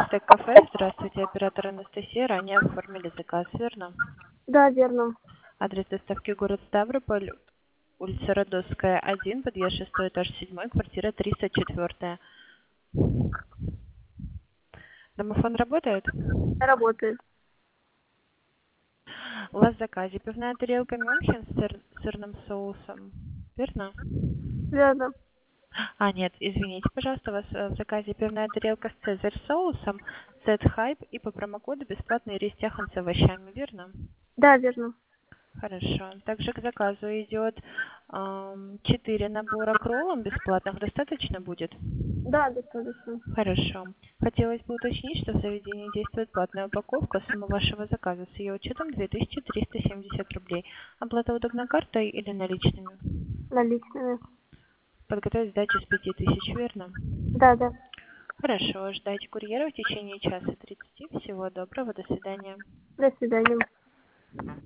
Кафе. Здравствуйте, оператор Анастасия. Ранее оформили заказ, верно? Да, верно. Адрес доставки город Ставрополь, улица Родосская, 1, подъезд 6, этаж 7, квартира 304. Домофон работает? Работает. У вас в заказе пивная тарелка Мюнхен с сырным соусом, верно? Верно. Нет, извините, пожалуйста, у вас в заказе пивная тарелка с цезарь соусом, сет хайп и по промокоду бесплатный рис тяхан с овощами, верно? Да, верно. Хорошо. Также к заказу идет 4 набора к роллам бесплатных. Достаточно будет? Да, достаточно. Хорошо. Хотелось бы уточнить, что в заведении действует платная упаковка. Сумма вашего заказа с ее учетом 2370 рублей. Оплата удобна картой или наличными? Наличными. Подготовить сдачу с 5000, верно? Да, да. Хорошо. Ждайте курьера в течение часа 30. Всего доброго. До свидания. До свидания.